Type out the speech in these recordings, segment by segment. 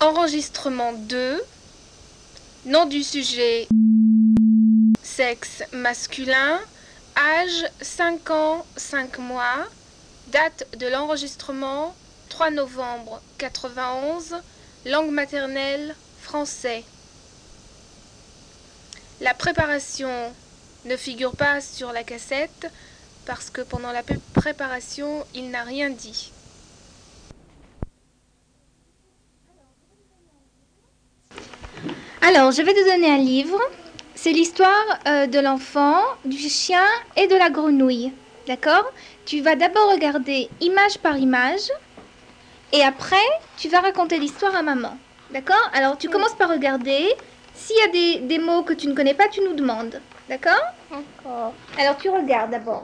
Enregistrement 2. Nom du sujet, sexe masculin, âge 5 ans 5 mois, date de l'enregistrement 3 novembre 91, langue maternelle français. La préparation ne figure pas sur la cassette parce que pendant la préparation, il n'a rien dit. Alors, je vais te donner un livre. C'est l'histoire de l'enfant, du chien et de la grenouille. D'accord? Tu vas d'abord regarder image par image et après, tu vas raconter l'histoire à maman. D'accord? Alors, tu commences par regarder. S'il y a des mots que tu ne connais pas, tu nous demandes. D'accord? D'accord. Alors, tu regardes d'abord.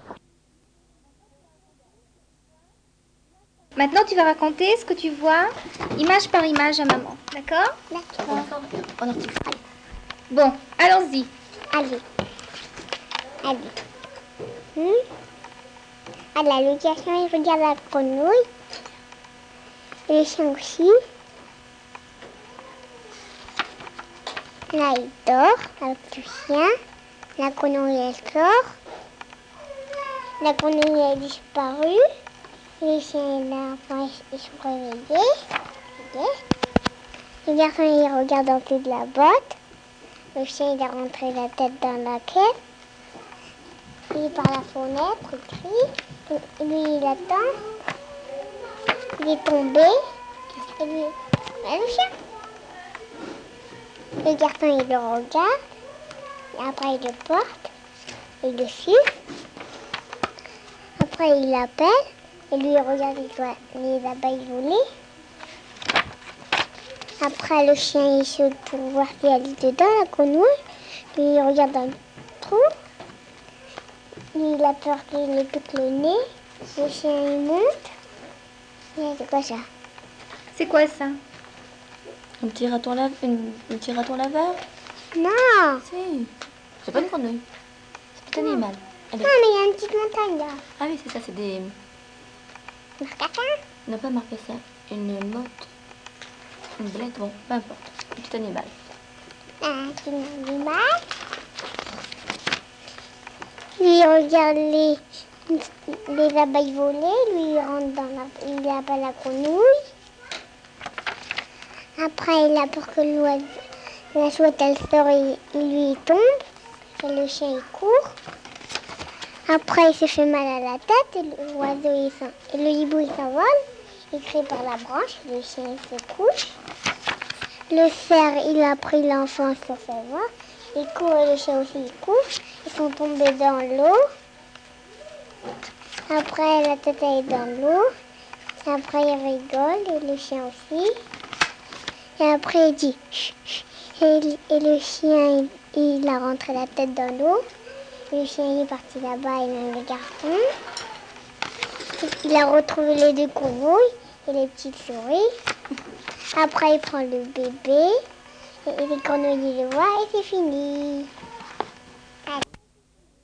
Maintenant, tu vas raconter ce que tu vois, image par image à maman. D'accord? D'accord. En article. Bon, allons-y. Allez. Alors, le garçon, il regarde la grenouille. Et le chien aussi. Là, il dort avec le chien. La grenouille, elle sort. La grenouille a disparu. Le chien et l'enfant, ils sont réveillés. Le garçon, il regarde en dessous de la botte. Le chien, il a rentré la tête dans la caisse. Il est par la fenêtre, il crie. Lui, il attend. Il est tombé. Et lui, le chien. Le garçon, il le regarde. Et après, il le porte. Il le suit. Après, il l'appelle. Et lui, il regarde les abeilles voler. Après, le chien, il saute pour voir s'il y a dedans, la grenouille. Lui, il regarde dans le trou. Lui, il a peur qu'il lui pique le nez. Le chien, il monte. Et c'est quoi ça? C'est quoi ça? Un petit raton laveur? Non! Si. C'est pas une grenouille. C'est un animal. Non, mais il y a une petite montagne là. Ah oui, c'est ça, c'est des... Marcassins? Non, pas marcassin. Une motte. Une belette, bon, peu importe. Un petit animal. Un petit animal. Lui, il regarde les abeilles voler. Lui, il rentre il appelle la grenouille. Après, il a peur que la chouette, elle sort et lui, il tombe. Et le chien, il court. Après, il se fait mal à la tête. Et l'oiseau, et le hibou, il s'envole. Il crie par la branche. Le chien, il se couche. Le cerf, il a pris l'enfant sur ses bras. Il court et le chien aussi, il court. Ils sont tombés dans l'eau. Après, la tête, elle est dans l'eau. Après, il rigole et le chien aussi. Et après, il dit chut, chut. Et le chien, il a rentré la tête dans l'eau. Le chien il est parti là-bas et même le garçon. Il a retrouvé les deux grenouilles et les petites souris. Après, il prend le bébé et les grenouilles le voient et c'est fini.